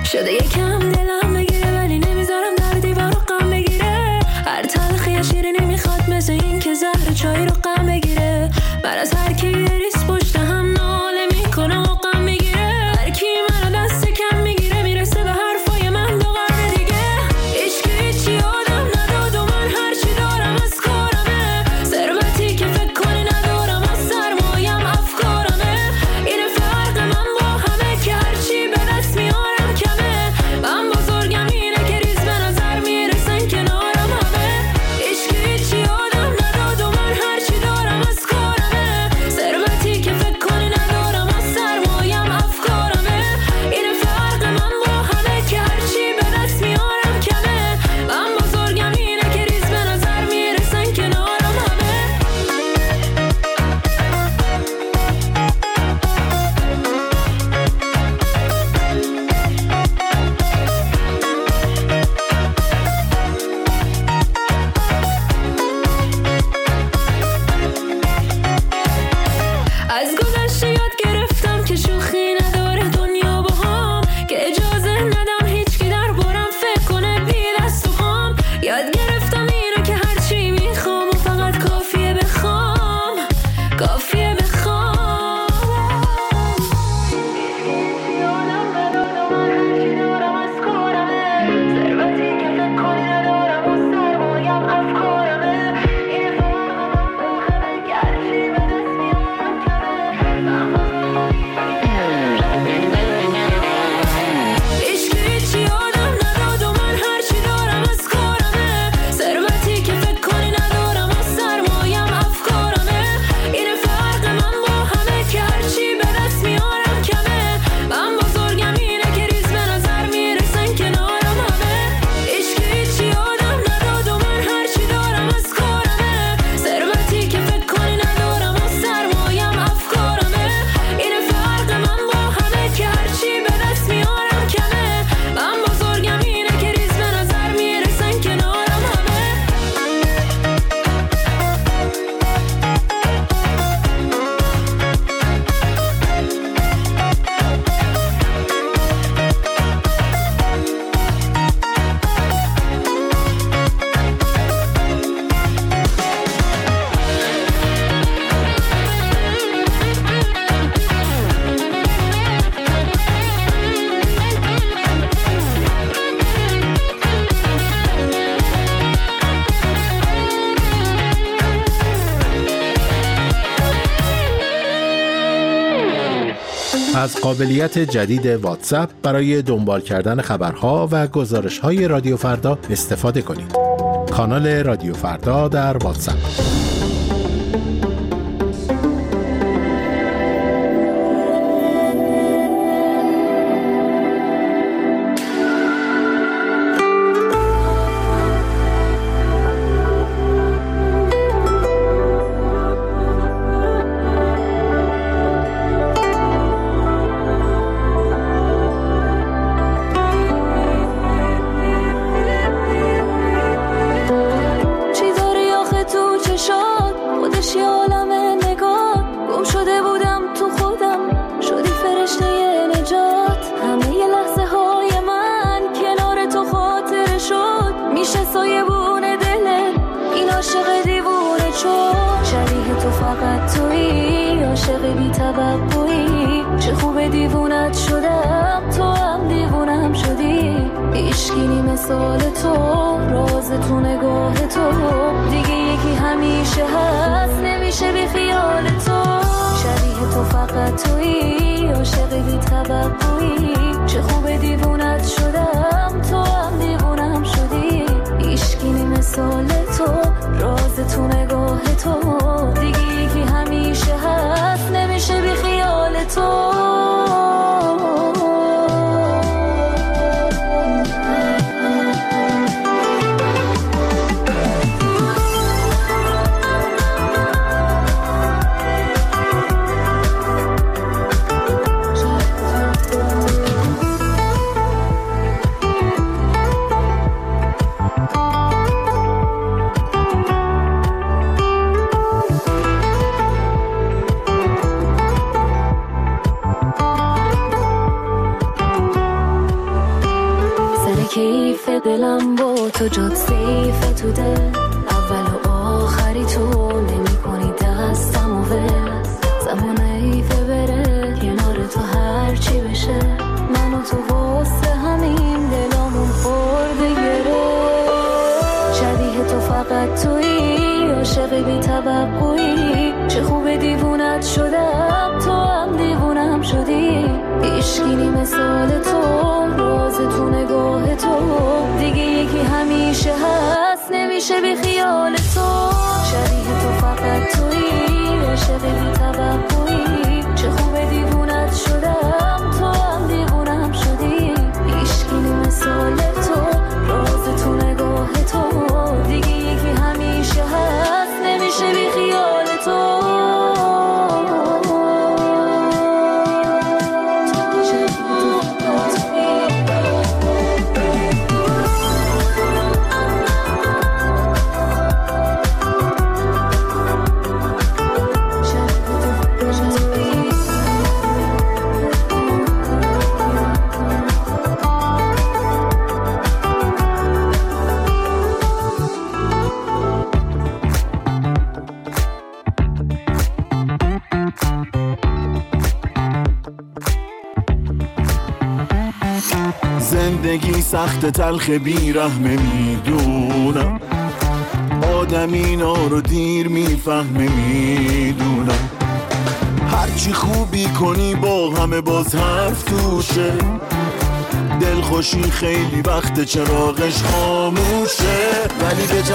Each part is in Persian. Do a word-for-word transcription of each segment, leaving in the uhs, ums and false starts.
شده یکم دلم بگیره ولی نمیذارم در دیوار رو غم بگیره. هر تلخی شیرینی میخواد مثل این که زهر چای رو غم بگیره. من از هر کی ریس پشت هم ناله میکنه و غم میگیره. هر کی منو دست کم میگیره میرسه به حرفای من دو قرن دیگه. عشق هیچی آدم نداد و من هرچی دارم از کارمه. ثروتی که فکر کنی ندارم از سرمایم افکارمه. این فرق من با همه که هرچی به دست میارم کمه. من بزرگم اینه که ریز به نظر میرسن کنارم همه. عشق هیچی آدم نداد و من هرچی دارم از کارمه. ثروتی که فکر کنی ندارم از سرمایم افکارمه. این فرق من با همه که هرچی به دست میارم کمه. من بزرگم اینه که ریز به نظر میرسن کنارم همه. از گذشته یاد گرفتم که شوخی نداره دنیا با هم. که اجازه ندم هیچکی در بارم فکر کنه بی دست و خام. یاد گرفتم اینو که هرچی میخوام و فقط کافیه بخوام. کافیه بخوام. یادم نداد و من هرچی دارم از کارمه. ثروتی که فکر کنی ندارم از سرمایم افکارمه. این فرق من با همه که هرچی به دست میارم کمه. من عشق هیچی آدم نداد و من هرچی دارم از کارمه. ثروتی که فکر کنی ندارم از سرمایم افکارمه. این فرق من با همه که هرچی به دست میارم کمه. من بزرگم اینه که ریز به نظر میرسن کنارم همه. عشق هیچی آدم نداد و من هرچی دارم از کارمه. ثروتی که فکر کنی ندارم از سرمایم افکارمه. این فرق من با همه که هرچی به دست میارم کمه. من بزرگم اینه که ریز به نظر میرسن کنارم همه. از قابلیت جدید واتساپ برای دنبال کردن خبرها و گزارش‌های رادیو فردا استفاده کنید. کانال رادیو فردا در واتساپ. کیف دلم با تو جات سیف تو دل، اول و آخری تو نمی کنی دستم و ول، زمان ایفه بره کنار تو هر چی بشه، من و تو واسه همین دلامون خورده گره، شبیه تو فقط تویی، عاشق بی توقعی، چه خوب دیوونت شدم تو هم دیوونم شدی، هیچکی مثال تو، راز تو نگاه تو، دیگه یکی همیشه هست نمیشه بی خیال تو، شبیه تو فقط تویی، عاشق بی توقعی، چه خوب دیوونت شدم تو هم دیوونم شدی، هیچکی مثال تو، راز تو نگاه تو، دیگه یکی همیشه هست نمیشه بی خیال تو. زندگی سخت تلخ بیرحمه میدونم، آدم اینا رو دیر میفهمه میدونم، هرچی خوبی کنی با همه باز حرف توشه، دلخوشی خیلی وقت چراغش خاموشه، ولی به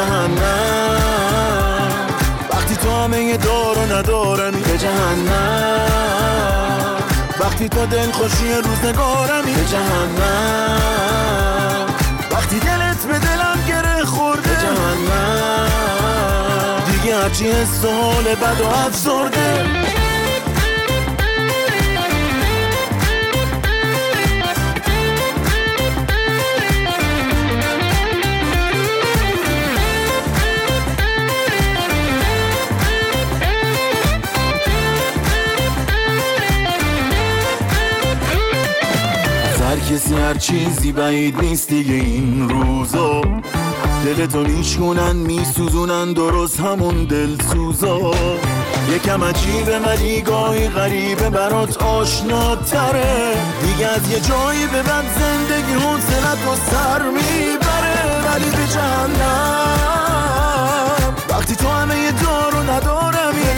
جهنم وقتی تو همه دار و ندارمی، به جهنم وقتی تو دلخوشی روزگارمی، به جهنم وقتی دلت به دلم گره خورده، به جهنم دیگه هرچی حس و حال بد و افسرده. هر کسی هر چیزی بعید نیست دیگه این روزا، دلتو میشکنن میسوزونن درست همون دلسوزا، یکم عجیبه ولی گاهی غریبه برات آشناتره، دیگه از یه جایی به بعد زندگی حوصلت و سر میبره، ولی به جهنم وقتی تو همه یه دار و ندارم، یه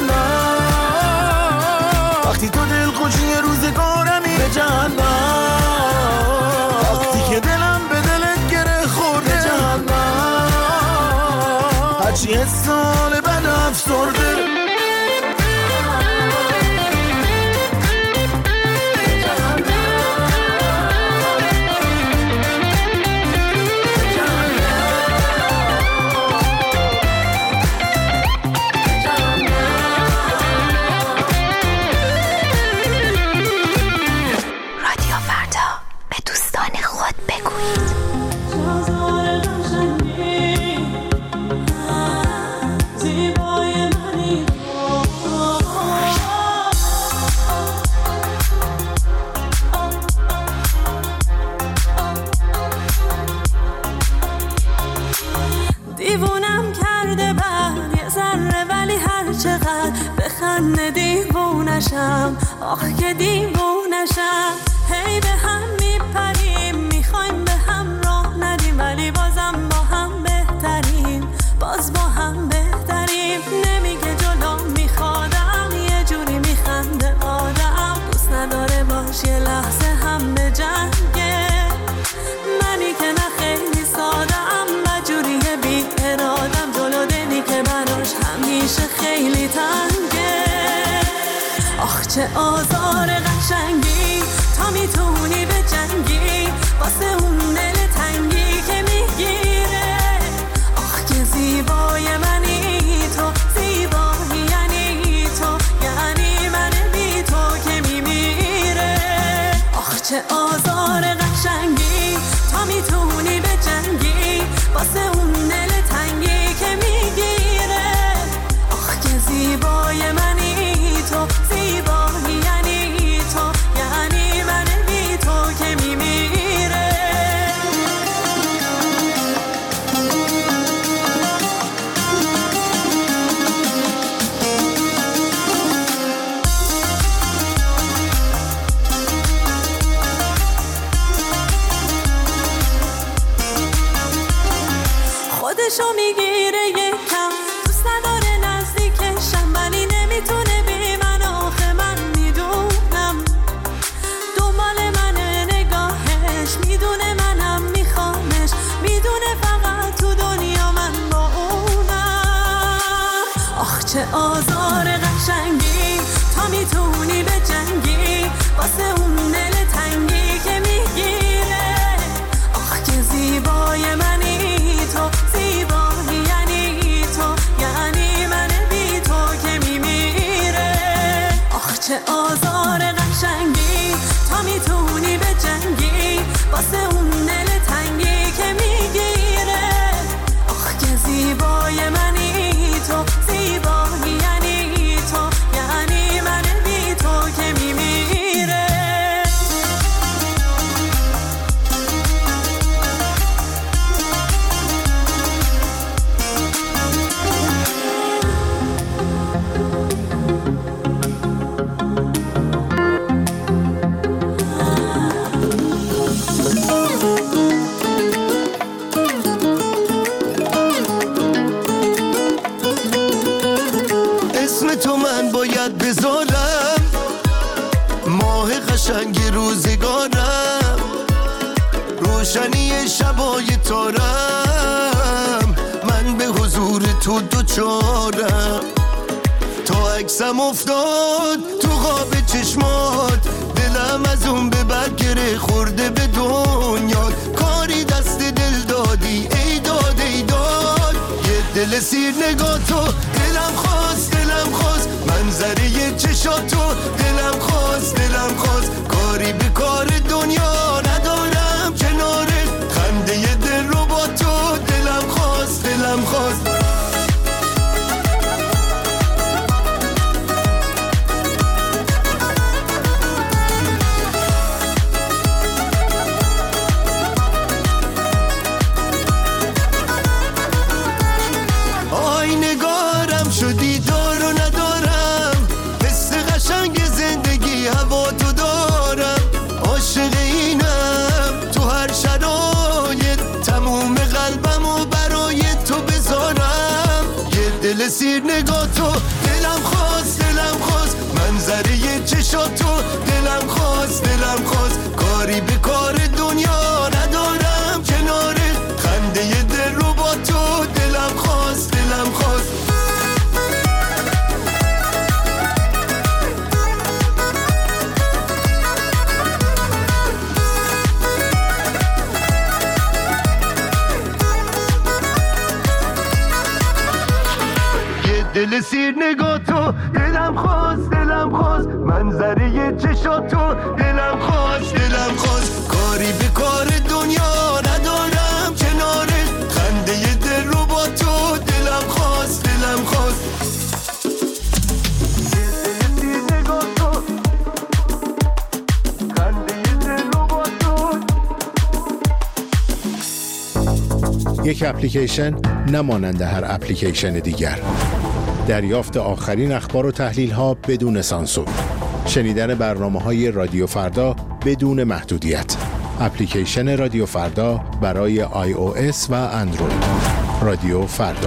جهنم وقتی تو دلخوشی روزگارمی، به جهنم وقتی که دلم به دلت گره خورده، جهنم هرچی حسال بد افسرده. دیوونم کرده بر یه ذره، ولی هر چقدر بخنده دیوونشم، آخ که دیوونشم، هی به هم میپریم، میخوایم به هم راه ندیم، ولی بازم با هم بهتریم، باز با هم بهتریم، نمیگه جلو میخوادم، یه جوری میخنده آدم، دوست نداره باش یه لحظه هم به جنگه، منی که نه خیلی سادم، مجوریه بی ارادم، جلو دلی که براش همیشه خیلی تنگه، آخ چه آزار قشنگی، تا میتونی به جنگی، واسه اون دل تنگی که میگیره، آخ که زیبای منی تو، زیبایی یعنی تو، یعنی من بی تو که میمیره، آخ چه آزار قشنگی، تا میتونی به جنگی، واسه اون دل تنگی که میگیره، آخ که زیبای منی تو، زیبایی یعنی تو، دلشو میگیره یکم، دوست نداره نزدیکشم ولی نمیتونه بی من، آخه من میدونم دنبال منه نگاهش، میدونه منم میخوامش، میدونه فقط تو دنیا من با اونم. آخ چه آزار قشنگی، تا میتونی به جنگی واسه اون دل تنگی که میگیره. آخ که زیبای منی تو، زیبایی یعنی تو، یعنی من بی تو که میمیره. آخ چه آزار قشنگی، تا میتونی به جنگی واسه اون دل تنگی که میگیره. آخ که زیبای منی تو، زیبایی یعنی تو، یعنی من بی تو که میمیره. اسم تو من باید بذارم، ماه قشنگ روزگارم، روشنی شبای تارم، من به حضور تو دوچارم. تا عکسم افتاد تو خواب چشمات، دلم از اون به برگره خورده به دنیا. کاری دست دل دادی ای داد ای داد، یه دل سیر نگاه تو دلم خواست دلم خواست، منظره چشاتو دلم خواست دلم خواست. کاری به کار دنیا ندارم کنارت، خنده ی دل رو با تو دلم خواست دلم خواست. آی نگارم شدی دار و ندارم، حس قشنگ زندگی هوا تو دارم. عاشق اینم تو هر شرایط، تموم قلبم و برای تو بذارم. یه دل سیر نگاه تو دلم خواست دلم خواست، منظره چشاتو دلم خواست دلم خواست. کاری به کار دنیا ندارم کنارت، خنده ی دل رو با تو دلم خواست دلم خواست. یه دل سیر نگاه تو دلم خواست دلم خواست، منظره ی چشاتو دلم خواست دلم خواست. کاری به کار دنیا ندارم کنارت، خنده ی دل رو با تو دلم خواست دلم خواست. یک اپلیکیشن نمانند هر اپلیکیشن دیگر. دریافت آخرین اخبار و تحلیل ها بدون سانسور. شنیدن برنامه‌های رادیو فردا بدون محدودیت. اپلیکیشن رادیو فردا برای آی او اس و اندروید. رادیو فردا.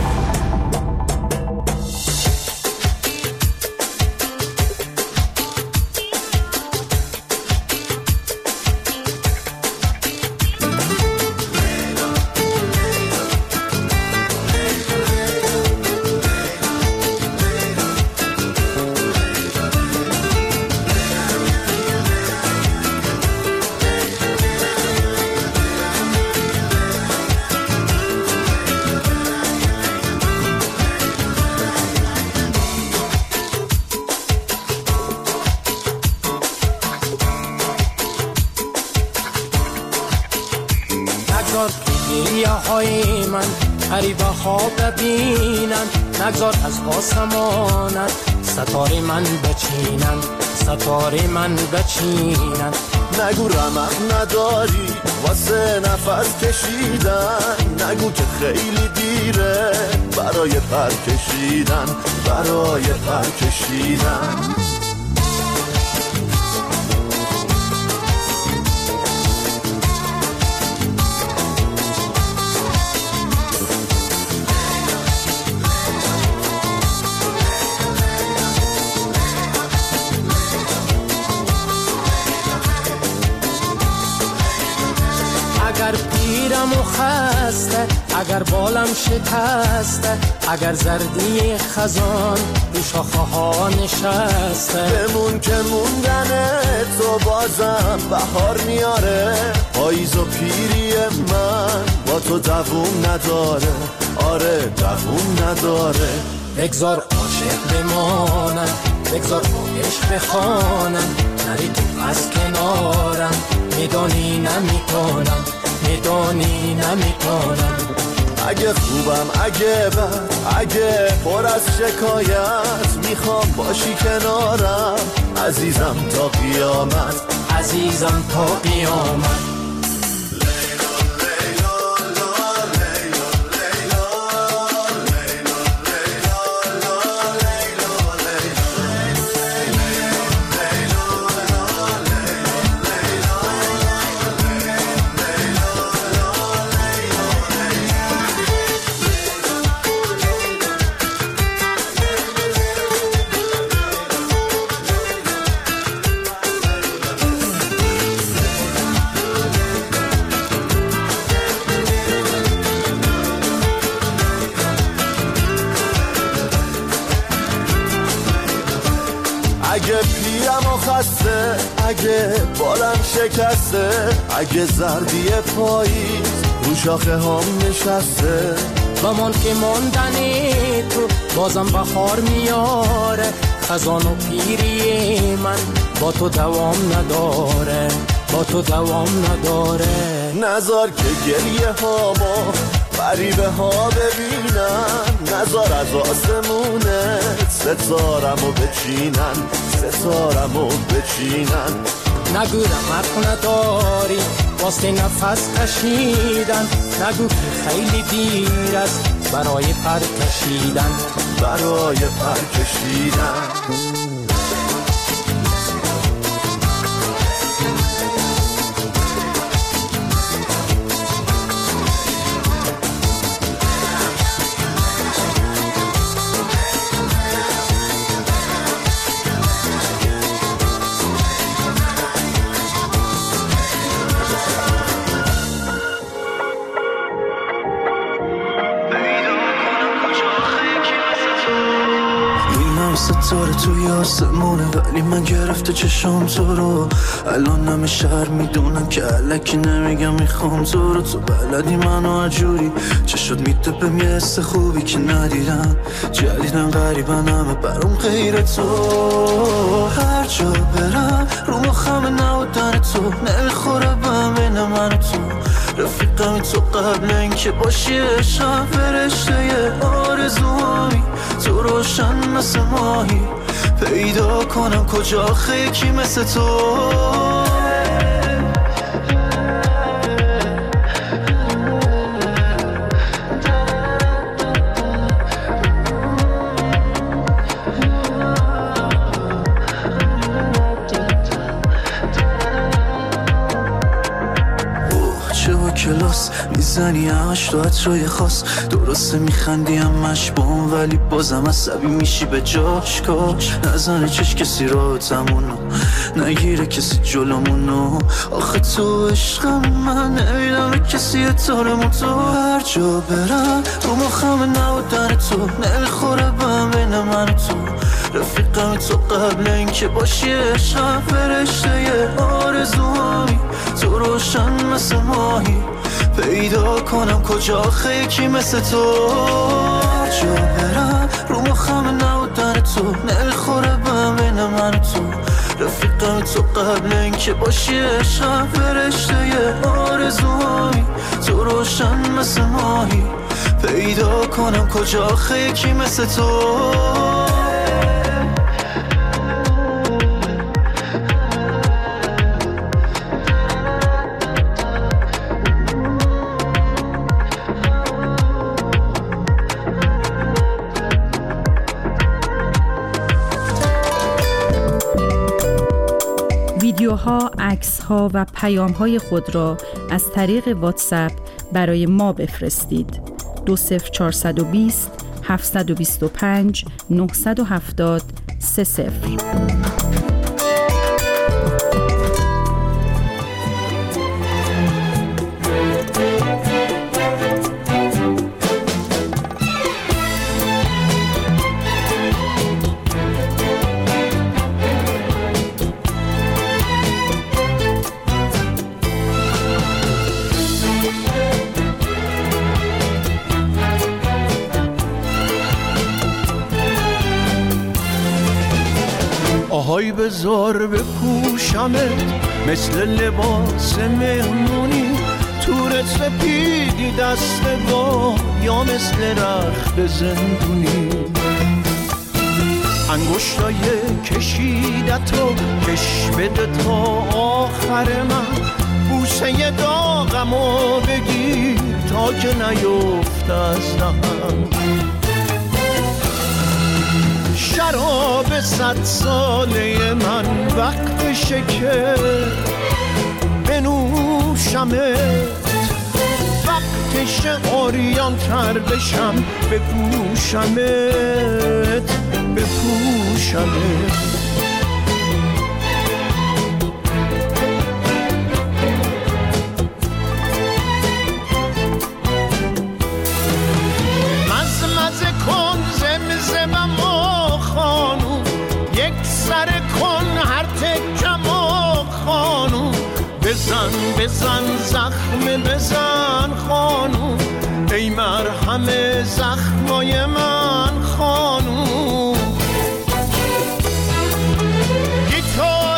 های من غریبه ها ببینن، نگذار از آسمانت ستاره من بچینن، ستاره من بچینن. نگو رمق نداری واسه نفس کشیدن، نگو که خیلی دیره برای پر کشیدن، برای پر کشیدن. اگر پیرم و خسته، اگر بالم شکسته، اگر زردی خزان رو شاخه ها نشسته، بمون که موندن تو بازم بهار میاره. پاییز و پیری من با تو دووم نداره، آره دووم نداره. بگذار عاشق بمانم، بگذار عشق بخوانم، نری تو از کنارم، میدانی نمیکنم، میدانی نمیکنم. اگه خوبم اگه بد اگه پر از شکایت، میخوام باشی کنارم عزیزم تا قیامت، عزیزم تا قیامت. اگه پیم و خسته، اگه بالم شکسته، اگه زردی پاییز رو شاخه هم نشسته، بمان که ماندنی تو بازم بخار میاره. خزان و پیری من با تو دوام نداره، با تو دوام نداره. نذار که گریه ها ما غریبه ها ببینن، نذار از آسمونه ستارمو بچینن، ستارمو بچینن. نگو رمق نداری واسه نفس کشیدن، نگو که خیلی دیر است برای پر کشیدن، برای پر کشیدن. ستاره توی آسمونه ولی من گرفته چشم تو رو. الان همه شهر میدونن که الکی نمیگم میخوام تو رو. تو بلدی منو عجوری چه شد میتپم یه حس خوبی که ندیدم، جدیدن غریبن همه برام غیر تو. هر جا برم رو مخم نبودن تو، نمیخوره بهم بین من و تو. رفیقمی تو قبل اینکه باشی عشقم، فرشته یه آرزوهایی تو روشن مثل ماهی. پیدا کنم کجا خیکی مثل تو. کلاس میزنی همش تو عطرای خاص، درسته میخندی همش با اون ولی بازم عصبی میشی به جاش. کاش نزنه چش کسی راحتمونو، نگیره کسی جلومونو. آخه تو عشقم من نمیدم به کسی اطارمون. تو هر جا برم رو مخم نبودن تو، نمیخوره بهم بین من و تو. رفیقمی تو قبل اینکه باشی عشقم، فرشته یه آرزوهایی تو روشن مثل ماهی. پیدا کنم کجا خیکی مثل تو. هر جا برم رو مخم نبودن تو، نمیخوره بهم بین من و تو. رفیقمی تو قبل اینکه باشی عشقم، فرشته یه آرزوهایی تو روشن مثل ماهی. پیدا کنم کجا خیکی مثل تو. ویدیوها، عکس‌ها و پیام‌های خود را از طریق واتساپ برای ما بفرستید. دو صفر چهارصد و بیست هفتصد و بیست و پنج نهصد و هفتاد سه صفر. آهای بذار بپوشمت مثل لباس مهمونی، تورت سپیدی دست با یا مثل رخت زندونی، انگشتای کشیدتو کش بده تا آخر من، بوسه داغمو بگیر تا که نیفت از دهن. شراب صد ساله من وقتشه که بنوشمت، وقتشه عریان تر بشم بپوشمت بپوشمت. مزمزه کن زمزمم و خانو، یک سر کن هر تکم و خانو، بزن بزن زخم بزن خانو، ای مرهم زخمای من خانو. گیتار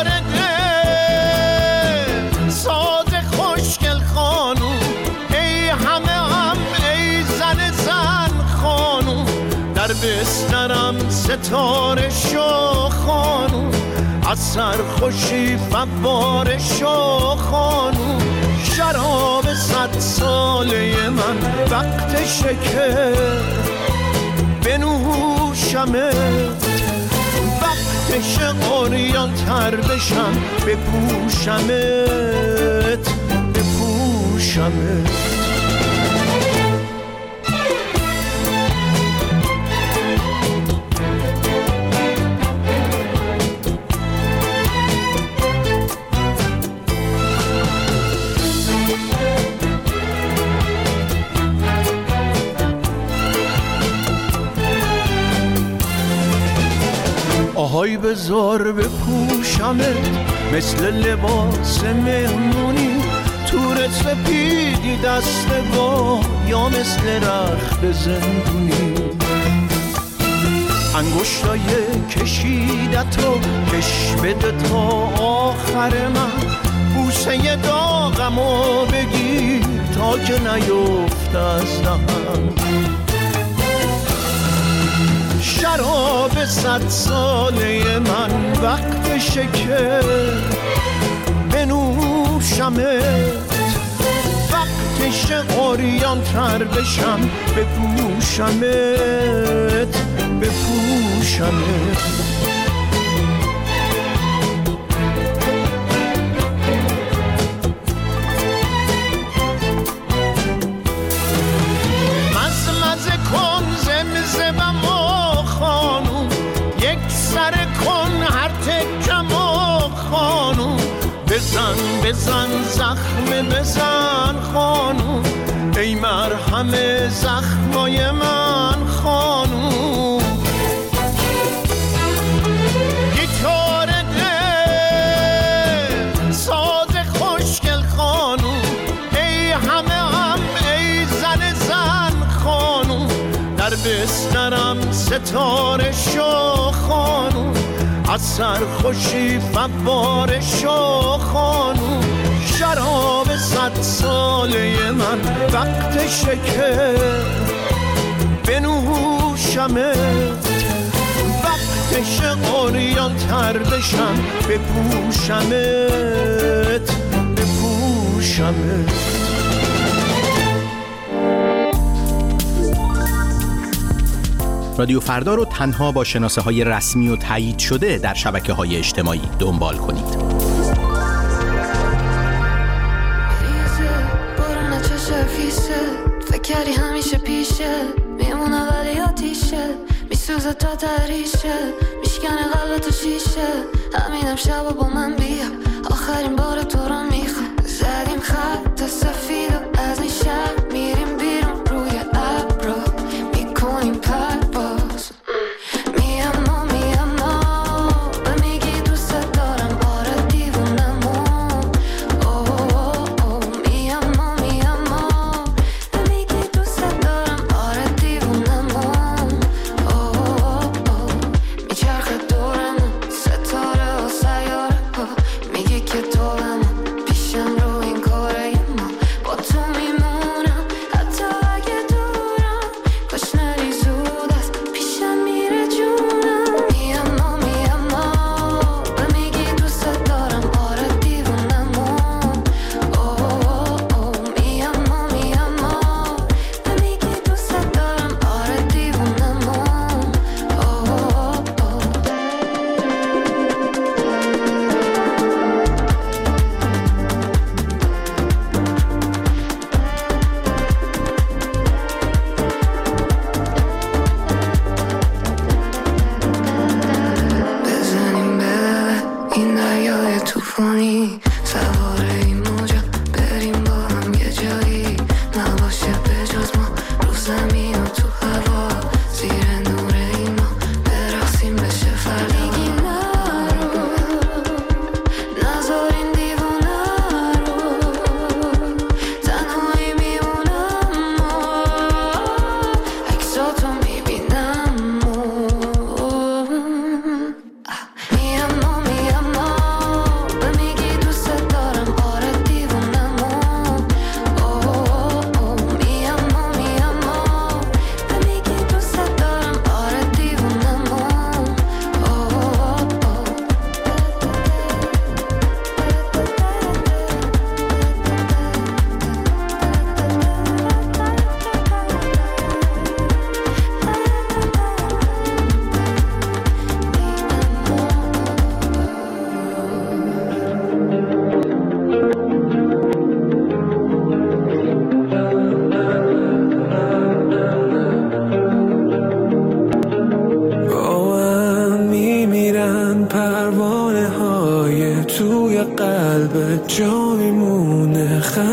دل ساز خوشگل خانو، ای همه هم ای زن زن خانو، در بسترم ستاره شو خانو، از سرخوشی فواره شو خانو. شراب صد ساله من وقتشه که بنوشمت، وقتشه عریان تر بشم بپوشمت بپوشمت. آهای بذار بپوشمت مثل لباس مهمونی، تورت سپیدی دست با یا مثل رخت زندونی، انگشتای کشیدتو کش بده تا آخر من، بوسه داغمو بگیر تا که نیفت از دهن. شراب صد ساله من وقتشه که بنوشمت، وقتشه عریان تر بشم بپوشمت بپوشمت. مزمزه کن زمزمم خانو، یک سر کن هر تکم و خانو، بزن بزن زخم بزن خانو، ای مرهم زخمای من خانو. گیتار دل ساز خوشگل خانو، ای همه هم ای زن زن خانو، در بسترم ستاره شو خانو، از سرخوشی فواره شو خانو. شراب صد ساله من وقتشه که بنوشمت، وقتشه عریان تر بشم بپوشمت بپوشمت. رادیو فردا رو تنها با شناسه های رسمی و تایید شده در شبکه های اجتماعی دنبال کنید. فکری همیشه پیشه میمونه ولی آتیشه میسوزه تا تریشه میشکنه قلب تو شیشه همینم شب با من بیا آخرین بار تو رو میخوام زدیم خط سفید و از این شهر میریم بیرون روی ابرا میکنیم پرواز میام و میام و میگی دوست دارم آره دیوونمون اوه اوه اوه میام و میام و میگی دوست دارم آره دیوونمون اوه اوه اوه میچرخه دورمون ستاره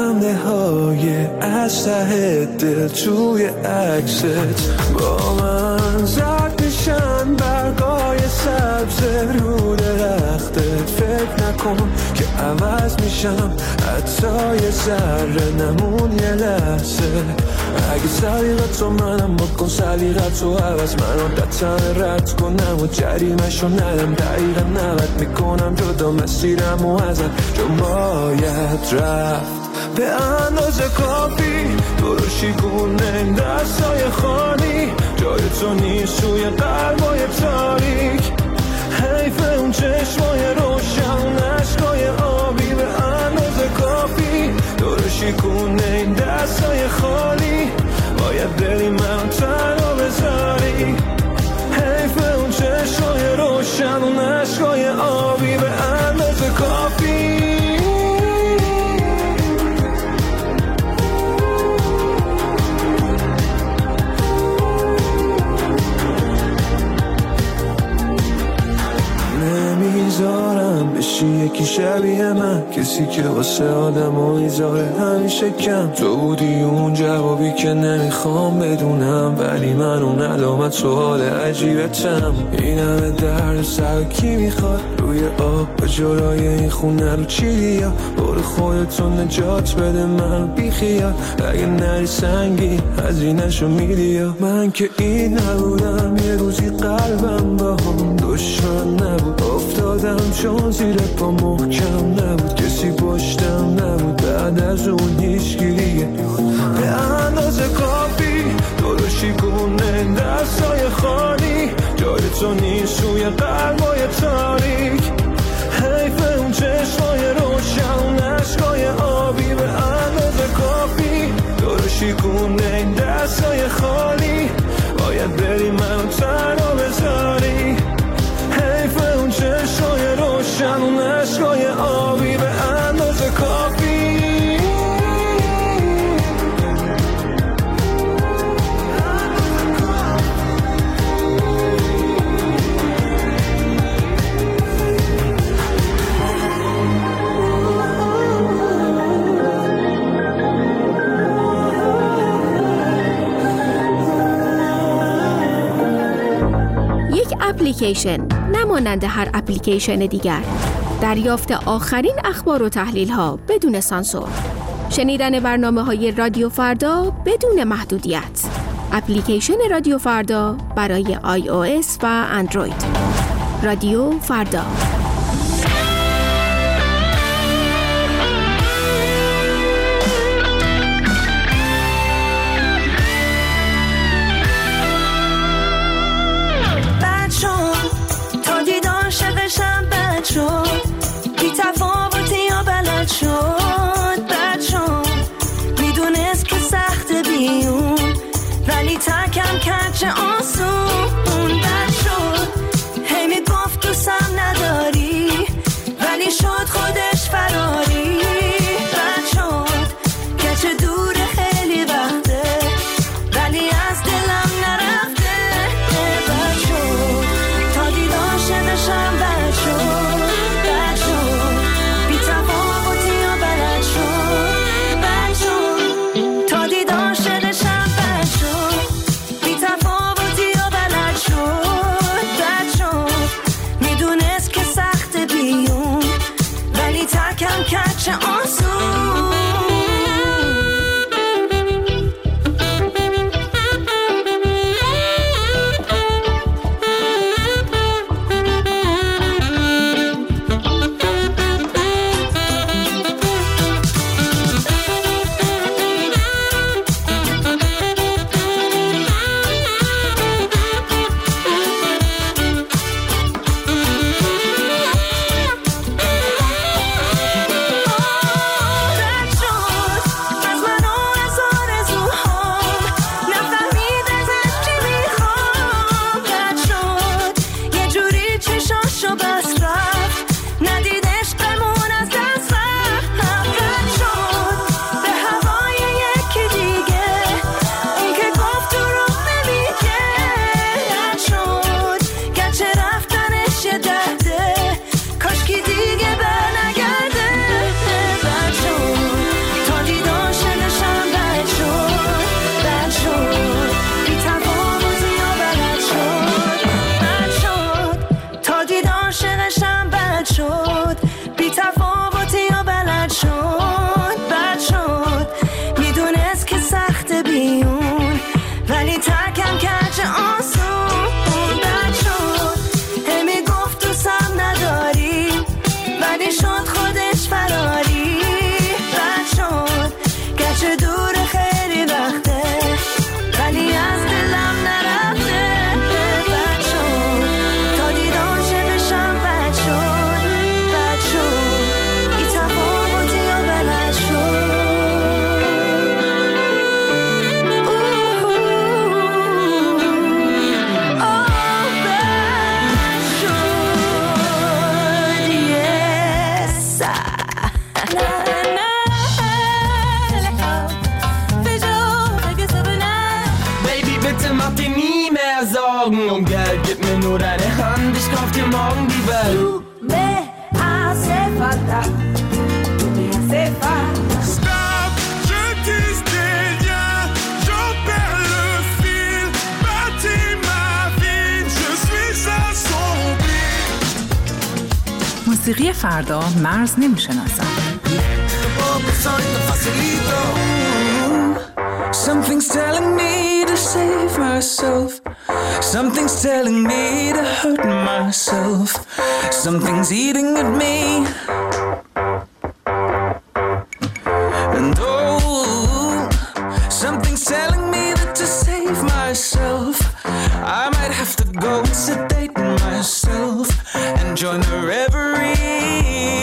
خنده های از ته دل توی عکست با من زرد میشن برگای سبز رو درختت. فکر نکن که عوض میشم حتی یه ذره نمون یه لحظه. اگه سلیقت رو منم بکن سلیقت رو عوض من عادتم رد کنم و جریمشو ندم دقیقا نوت میکنم جدا مسیرم و ازت چون باید رفت به اندازه کافی تو رو شیگونه این دستای خالی جای تو نیست توی قلبای تاریک. حیف اون چشمای روشن نشکای آبی به اندازه کافی تو رو شیگونه این دستای خالی باید بری من تنها بذاری. حیف اون چشمای روشن و نشکای آبی به اندازه کافی. نمیذارم بشی یکی شبیه من کسی که واسه آدم و ایزاره همیشه کم. تو بودی اون جوابی که نمیخوام بدونم ولی من اون علامت سوال عجیبتم. این همه درد سر کی میخواد روی آب به جلوی این خونه رو چیدی یا برو خودتون نجات بده من بیخیال. اگه نری سنگی هزینه‌شو میدی یا من که این نبودم یه روزی قلبم با هم دشمن نبود افتادم چون زیر پا محکم نبود کسی پشتم نبود بعد از اون هیچ گیریه به اندازه کافی دور شیگونه دستای خالی جای تو نیست توی قلبای تاریک. حیف اون چشمای روشن و نشکای آبی به اندازه کافی دور شیگونه دستای خالی باید بری من تنها بذاری. حیف اون چشمای روشن و نشکای آبی به اندازه کافی. اپلیکیشن نمانند هر اپلیکیشن دیگر. دریافت آخرین اخبار و تحلیل ها بدون سانسور. شنیدن برنامه های رادیو فردا بدون محدودیت. اپلیکیشن رادیو فردا برای آی او اس و اندروید. رادیو فردا. بی تفاوتی یا بلد شد بد شد میدونست که سخت بیون ولی تکم کرد چه آسون بد شد هی میگفت دوستم نداری چه دور خیلی وقته ولی از دلم نرفته. بد شد تا دیدار شه بشم، بد شد بد شد بی تفاوتی و بلد شد. Um Geld, gib mir nur deine Hand, ich kauf dir morgen die Welt. Tu me hace falta, tu me hace falta. Stop, je disais rien, j'en perds le fil. Bâtis ma vie, je suis assombri. موسیقی فردا مرز نمیشناسد. Something's telling me to save myself. Something's telling me to hurt myself. Something's eating at me. And oh, something's telling me that to save myself, I might have to go and sedate myself and join the reverie.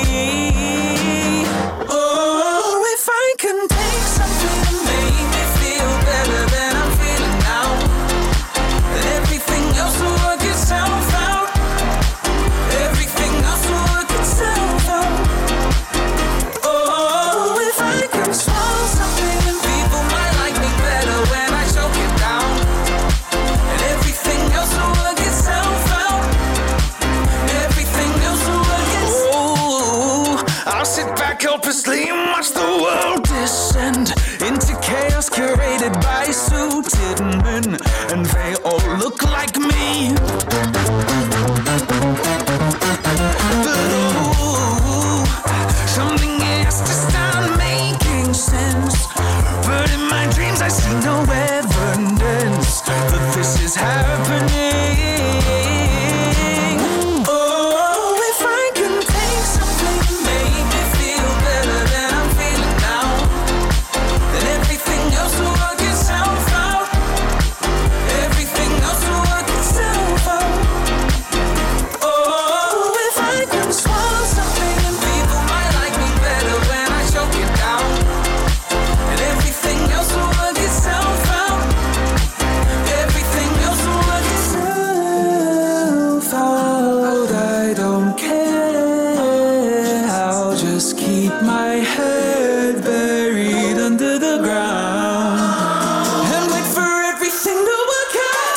Oh, if I can take something to make me feel better than I'm feeling now, then everything else will work itself out. Everything else will work itself out. Oh, if I can swallow something and people might like me better when I choke it down, and everything else will work itself out. Everything else will work itself out. Oh, I'll sit back helplessly and watch the world descend into chaos curated by suited men, and they all look like me. But oh, something has to start making sense. But in my dreams I see no evidence that this is happening. Oh, if I can take something to make me feel better than I'm feeling now, then everything else will work itself out. Everything else will work itself out. Oh, if I can swallow something and people might like me better when I choke it down, and everything else will work itself out. Everything else will work itself out. I don't care. I'll just keep my head buried under the ground and wait for everything to work out.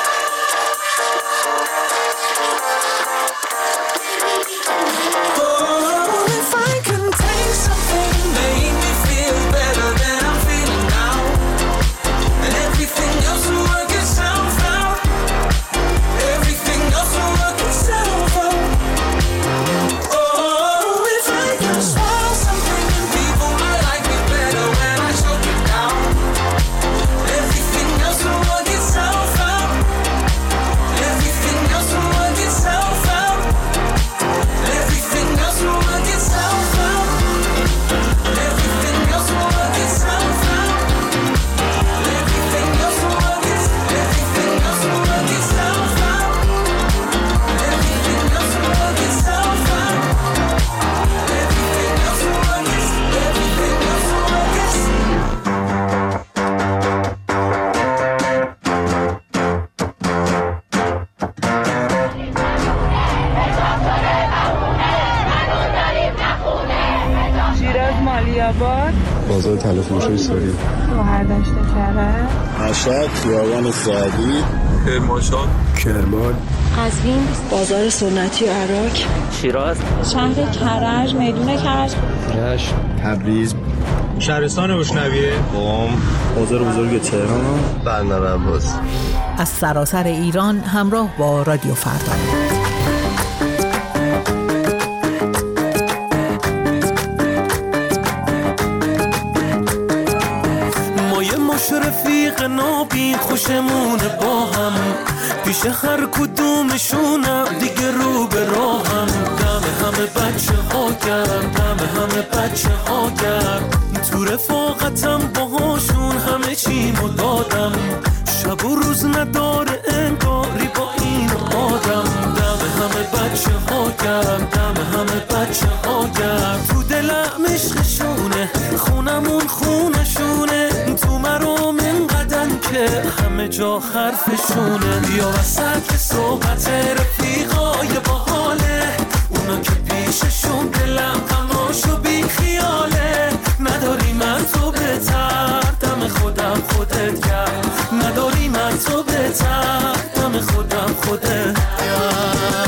Oh, if I can take something to make me feel better than I'm feeling now, and everything else will work itself out. Everything else will work itself out. Oh, if I can swallow something and people might like me better when I choke it down, everything else will work itself out. Everything else will work itself out. Everything else will work itself out. Everything else will work itself out. Everything else will work its everything else will work itself out. Everything else will work itself out. Everything else will work its everything else will work its شیراز مالی آباد بازار تلفروشی ساری شوهر داشته کرده مشهد خیابان سعدی کرمانشاه کرمان قزوین بازار سنتی عراق شیراز شهر کرج میدون کرج رشت تبریز شهرستان روشنویه قم بازار بزرگ تهران بندر عباس. از سراسر ایران همراه با رادیو فردا. رفیق نابین خوشمونه با هم پیش هر کدومشونم دیگه رو به راهم. دم همه بچه ها گرم دم همه بچه ها گرم تو رفاقتم باهاشون همه چیمو دادم، شب و روز نداره انگاری با این آدم. دم همه بچه ها گرم، دم همه بچه ها گرم، تو دلم عشقشونه، خونمون خونشونه، تو مرام اینقدن که همه جا حرفشونه. بیا وسط صحبت رفیقای باحاله، اونا که پیششون دلم غماشو بی خیاله. نداری من تو بهتر، دم خودم خودت گرم، نداری من تو بهتر، دم خودم خودت گرم.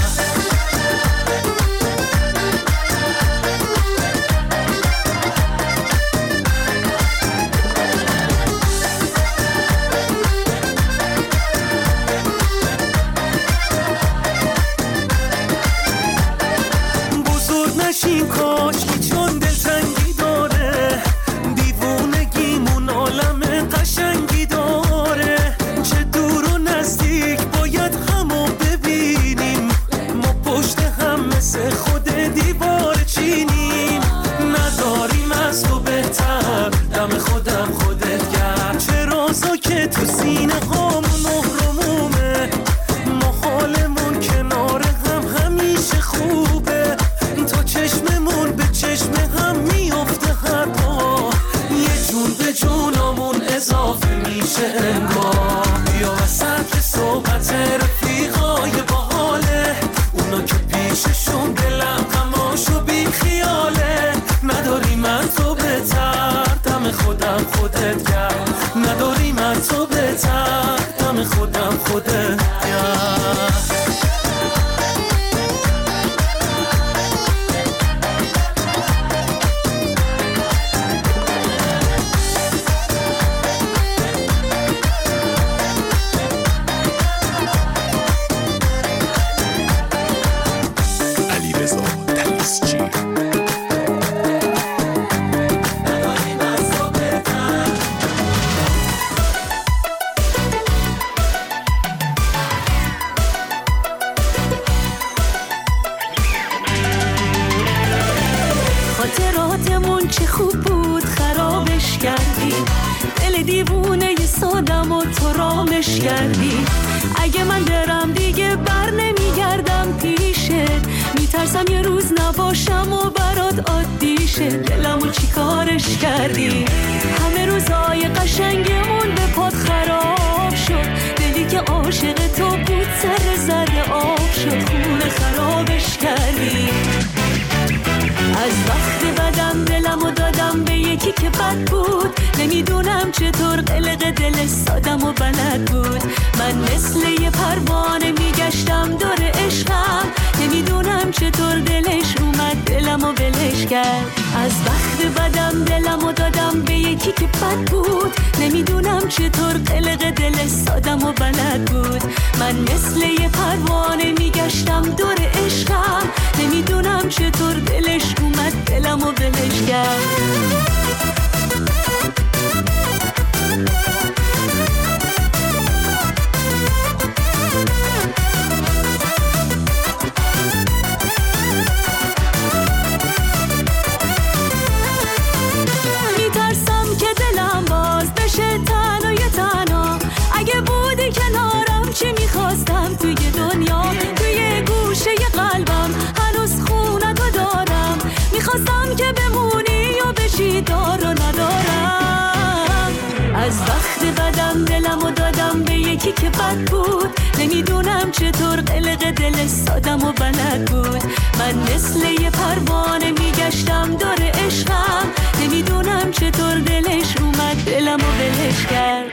نشیم کاشکی چون دلتنگی داره، دیوونگیمون عالم قشنگی داره. چه دور و نزدیک باید همو ببینیم، ما پشت هم مثل خود دیوار چینیم. نداریم از تو بهتر، دم خودم خودت گرم. چه رازا که تو سینه هامون مهرمومه، ما حالمون کنار هم همیشه خوبه. چشممون به چشم هم میافته هر پا، یه جون به جونمون اضافه میشه انگار. بیا وسط صحبت رفیقای باحاله، اونا که پیششون دلم غماشو بی خیاله. نداری من تو بهتر، دم خودم خودت گرم، نداری من تو بهتر، دم خودم خودت گرم. خاطراتمون چه خوب بود خرابش کردی، دل دیوونه ی سادم و تو رامش کردی. اگه من برم دیگه بر نمیگردم پیشت، میترسم یه روز نباشم و برات عادی شه. دلمو چی کارش کردی، همه روزای قشنگمون به پات خراب شد. دلی که عاشق تو بود سر زده آب شد، خونه خرابش کردی. از وقت بدم دلمو دادم به یکی که بد بود، نمیدونم چطور قلق دل سادم و بلد بود. من مثل یه پروانه میگشتم دور عشقم، نمیدونم چطور دلش اومد دلمو ولش کرد. از وقت بدم دلمو دادم به یکی که بد بود، نمیدونم چطور قلق دل سادم و بلد بود. من مثل یه پروانه میگشتم دور عشقم، نمیدونم چطور دلش اومد دلمو ولش کرد. میترسم که دلم باز بشه تنها یه تنها، اگه بودی کنارم چی میخواستم توی دنیا. توی گوشه ی قلبم هنوز خونتو دارم، میخواستم که بمونی و بشی دار و ندارم. از وقت بدم دلمو دادم به یکی که بد بود، نمیدونم چطور قلق دل سادم و بلد بود. من مثل یه پروانه میگشتم دور عشقم، نمیدونم چطور دلش اومد دلمو ولش کرد.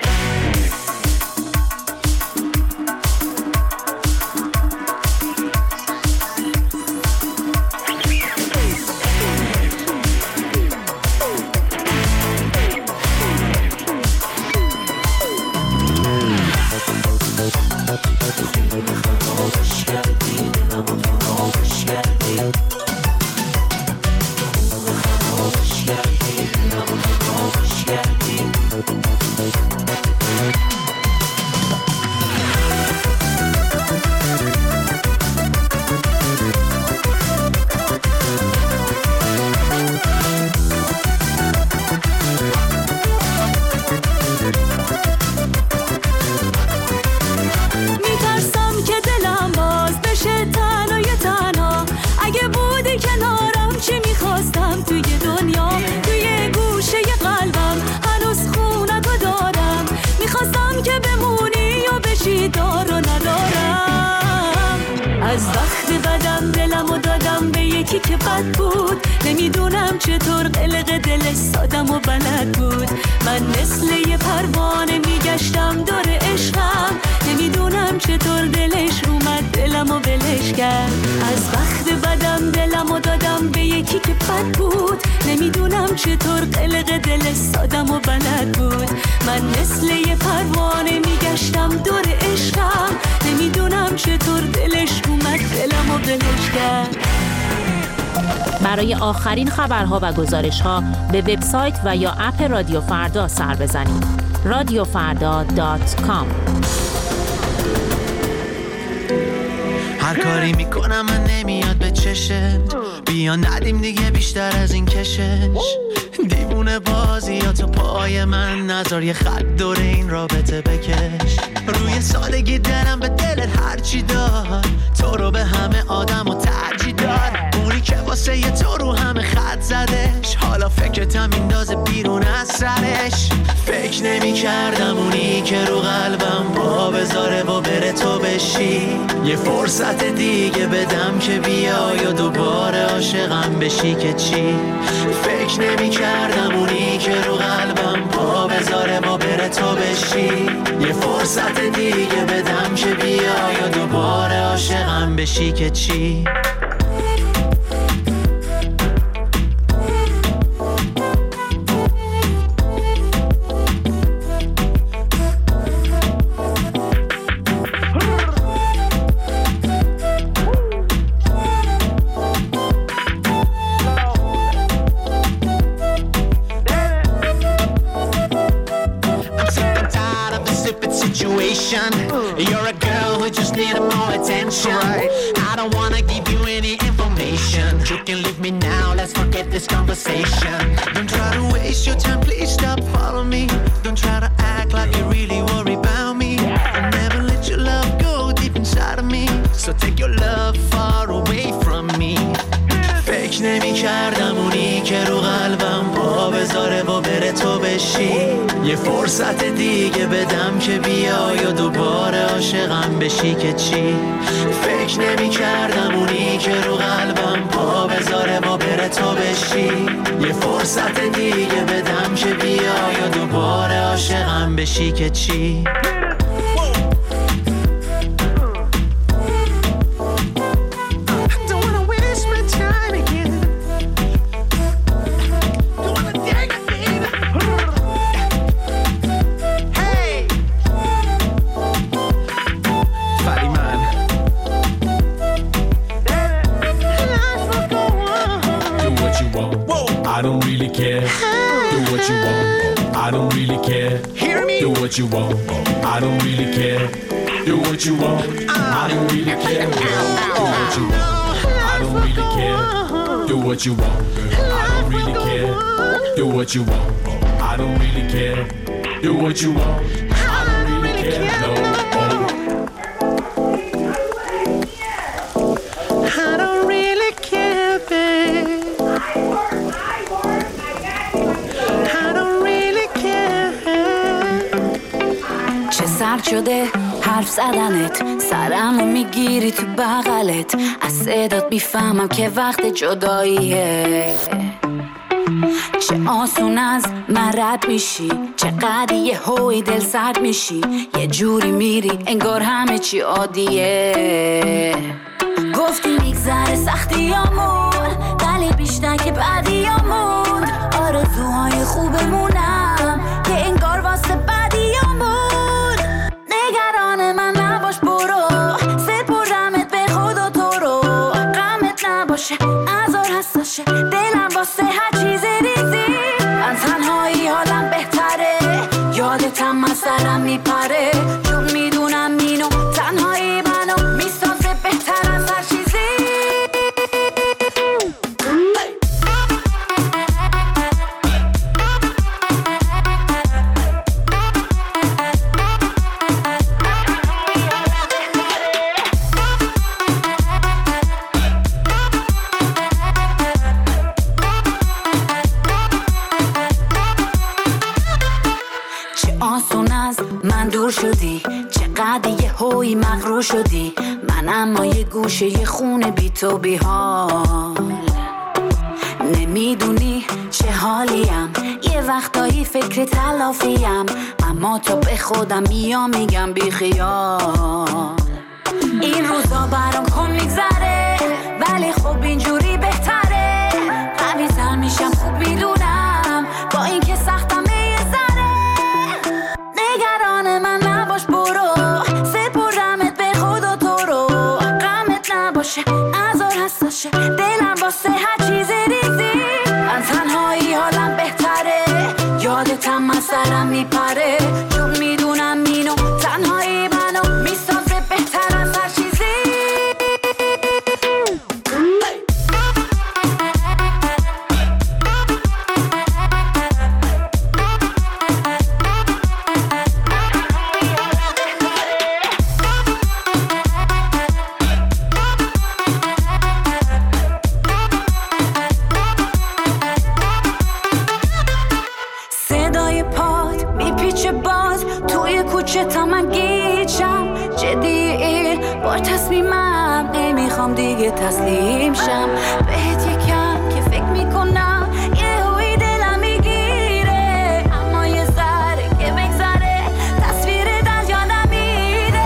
یکی که بد بود. نمیدونم چطور قلق دل سادم و بلد بود. من مثل یه پروانه میگشتم دور عشقم. نمیدونم چطور دلش اومد دلم و بلش کرد. از وقت بدم دلم و دادم به یکی که بد بود. نمیدونم چطور قلق دل سادم و بلد بود. من مثل یه پروانه میگشتم دور عشقم. نمیدونم چطور دلش اومد دلم و بلش کرد. برای آخرین خبرها و گزارش‌ها به وبسایت و یا اپ رادیو فردا سر بزنید. رادیو فردا دات کام. هر کاری میکنم من نمیاد به چشت. بیا ندیم دیگه بیشتر از این کشش. دیوونه بازی یا تو پای من نذار یه خط دور این رابطه بکش. روی سادگی دلم به دلت هرچی داد. تو رو به همه آدم و ترجیح داد. اونی که واسه یه تو رو همه خط زدش. حالا فکرتم میندازه بیرون از سرش. فکر نمی کردم اونی که رو قلبم پا بذاره و بره تو بشی. یه فرصت دیگه بدم که بیای و دوباره عاشقم بشی که چی. فکر نمی کردم اونی که رو قلبم پا بذاره و بره تو بشی. یه فرصت دیگه بدم که بیای و دوباره عاشقم بشی که چی. You're a girl who just needed more attention. I don't wanna give you any information. You can leave me now, let's forget this conversation. Don't try to waste your time, please stop following me. Don't try to act like you really worry about me. I'll never let your love go deep inside of me. So take your love far away from me. فکر نمی کردم اونی که رو قلبم پا بذاره و بره تو بشی. یه فرصت دیگه بدم که بیای و دوباره عاشقم بشی که چی. فکر نمی کردم اونی که رو قلبم پا بذاره و بره تو بشی. یه فرصت دیگه بدم که بیای و دوباره عاشقم بشی که چی. I don't really care. Do what you want. I don't really care. Hear me? Do what you want. I don't really care. Do what you want. I don't really care. Do what you want. I don't really care. Do what you want. I don't really care. Do what you want. I don't really care. Do what you want. I don't really care. No. I don't really care, babe. سرد شده حرف زدنت، سرمو میگیری تو بغلت. از صدات میفهمم که وقت جداییه. چه آسون از من رد میشی، چقدر یه هوی دل سرد میشی. یه جوری میری انگار همه چی عادیه. گفتی میگذره سختیامون، ولی بیشتر که بعدیامون. آرزوهای خوبمونم که انگار واسه بعدیامون. نگران من نباش برو، سپردمت به خدا تو رو. غمت نباشه ازار حساشه دلم واسه هر چیز ریزی. من تنهایی حالم بهتره، یادتم از سرم میپره. چون میدونم اینو تنهایی منو میسازه بهتر از هر چیزی. شدی چقدر یه هوی مغرور شدی. من اما یه گوشه یه خونه بی تو بی حال. نمیدونی چه حالیم، یه وقتایی فکر تلافیم، اما تا به خودم میام میگم بی خیال. این روزا برام کن میگذره، ولی خب اینجوری بهتره. قوی تر میشم خوب میدونم، با این که سختم یه ذره. نگران من نباش برو، سپردمت به خدا تو رو. غمت نباشه ازار حساشه دلم واسه هر چیز ریزی. من تنهایی حالم بهتره، یادتم از سرم میپره. چون میدونم اینو تنهایی منو میسازه بهتر از هر چیزی. صدای پاد میپیچه باز توی کوچه تا من گیجم. جدی بار تصمیمم، نمیخوام دیگه تسلیم شم. بهت یکم که فکر میکنم یه هوی دلم میگیره، اما یه ذره که بگذره تصویر در یادم میره.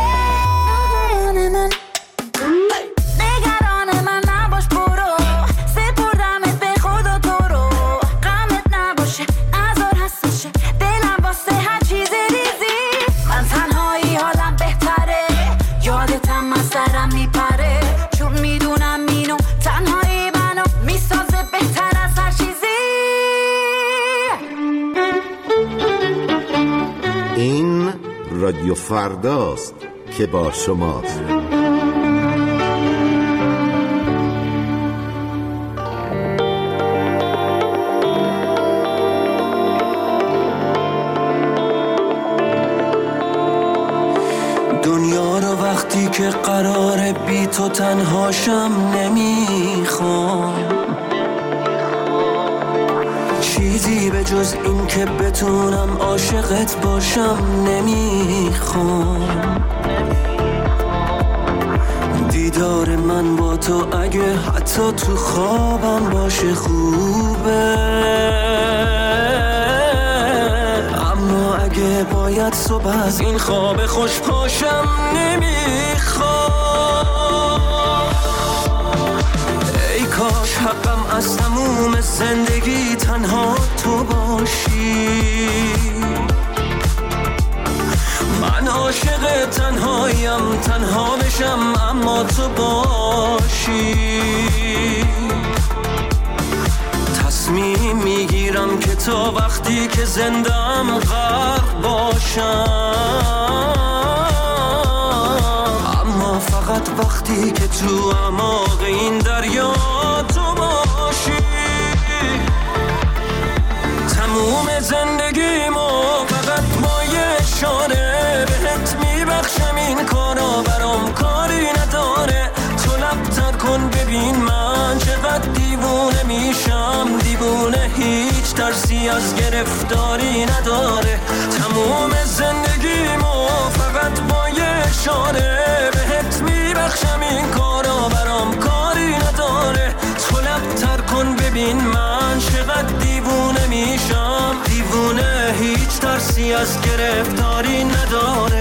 نگران من نباش برو، سپردمت به خدا تو رو. غمت نباشه ازار حساشه دلم واسه هر چیز ریزی. من تنهایی حالم بهتره، یادتم از سرم میپره. چون میدونم اینو تنهایی منو میسازه بهتر از هر چیزی. این رادیو فرداست که با شماست. دنیا رو وقتی که قراره بی تو تنهاشم نمیخوام. چیزی به جز این که بتونم عاشقت باشم نمیخوام. دیدار من با تو اگه حتی تو خوابم باشه خوبه، اما اگه باید صبح از این خواب خوش پاشم نمیخوام. ای کاش حقم از تموم زندگی تنها تو باشی. من عاشق تنهایم، تنها بشم اما تو باشی. تصمیم میگیرم که تا وقتی که زندم غرق باشم، اما فقط وقتی که تو اعماق این دریا تو باشی. تموم زندگیمو فقط با یه اشاره بهت میبخشم، این کارا برام کاری نداره. تو لب‌تر کن ببین من چقدر دیوونه میشم. دیوونه هیچ ترسی از گرفتاری نداره. تموم زندگیمو فقط با یه اشاره بهت میبخشم، این کارا برام کاری نداره. تو لب‌تر کن ببین من چقدر دیوونه میشم. دیوونه هیچ ترسی از گرفتاری نداره.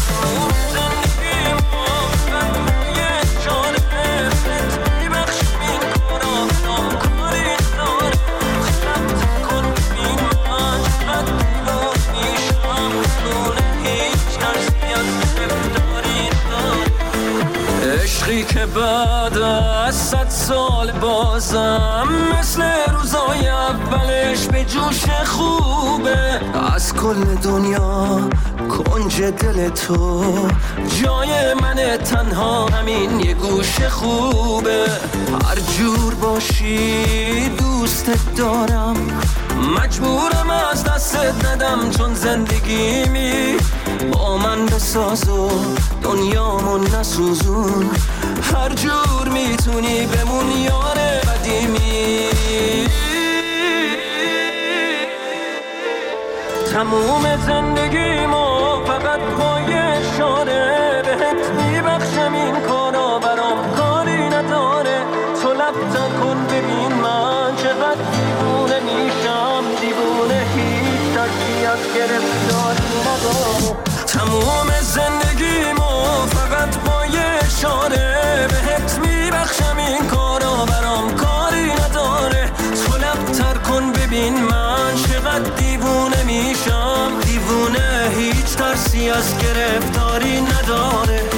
عشقی که بعد از صد سال بازم مثل روزای اولش به جوش خوبه. از کل دنیا کنج دل تو جای من تنها همین یه گوش خوبه. هر جور باشی دوستت دارم، مجبورم از دستت ندم. چون زندگیمی با من بساز و دنیامون نسوزون. هر جور میتونی بمون یار قدیمی. تموم زندگیمو فقط با یه اشاره بهت میبخشم، این کارا برام کاری نداره. تو لب‌تر کن ببین من چقدر گرفتاری نداره. تموم زندگیمو فقط با یه اشاره بهت میبخشم، این کارا برام کاری نداره. تو لبتر کن ببین من چقدر دیوونه میشم، دیوونه هیچ ترسی از گرفتاری نداره.